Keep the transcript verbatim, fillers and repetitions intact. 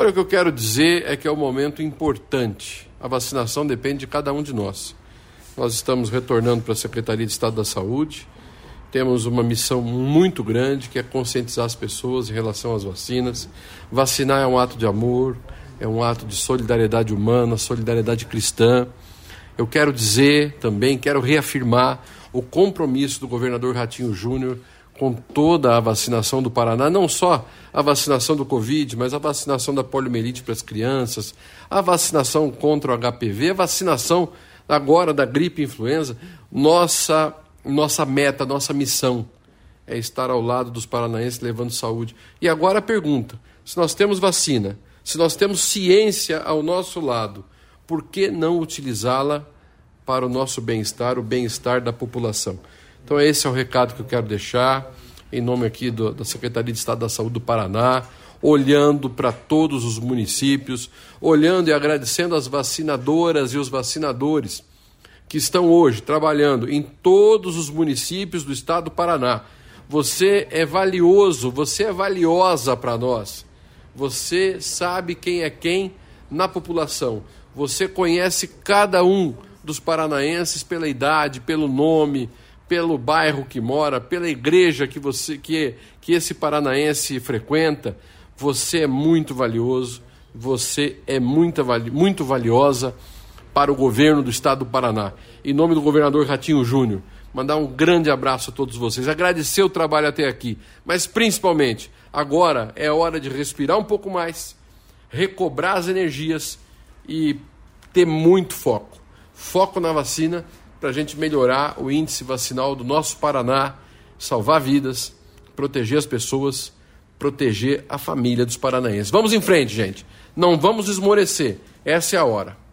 Olha, o que eu quero dizer é que é um momento importante. A vacinação depende de cada um de nós. Nós estamos retornando para a Secretaria de Estado da Saúde. Temos uma missão muito grande, que é conscientizar as pessoas em relação às vacinas. Vacinar é um ato de amor, é um ato de solidariedade humana, solidariedade cristã. Eu quero dizer também, quero reafirmar o compromisso do governador Ratinho Júnior com toda a vacinação do Paraná, não só a vacinação do Covid, mas a vacinação da poliomielite para as crianças, a vacinação contra o H P V, a vacinação agora da gripe e influenza. Nossa, nossa meta, nossa missão é estar ao lado dos paranaenses levando saúde. E agora a pergunta, se nós temos vacina, se nós temos ciência ao nosso lado, por que não utilizá-la para o nosso bem-estar, o bem-estar da população? Então esse é o recado que eu quero deixar, em nome aqui do, da Secretaria de Estado da Saúde do Paraná, olhando para todos os municípios, olhando e agradecendo as vacinadoras e os vacinadores que estão hoje trabalhando em todos os municípios do estado do Paraná. Você é valioso, você é valiosa para nós. Você sabe quem é quem na população. Você conhece cada um dos paranaenses pela idade, pelo nome, pelo bairro que mora, pela igreja que, você, que, que esse paranaense frequenta. Você é muito valioso, você é muito, muito valiosa para o governo do estado do Paraná. Em nome do governador Ratinho Júnior, mandar um grande abraço a todos vocês, agradecer o trabalho até aqui, mas principalmente, agora é hora de respirar um pouco mais, recobrar as energias e ter muito foco. Foco na vacina para a gente melhorar o índice vacinal do nosso Paraná, salvar vidas, proteger as pessoas, proteger a família dos paranaenses. Vamos em frente, gente. Não vamos esmorecer. Essa é a hora.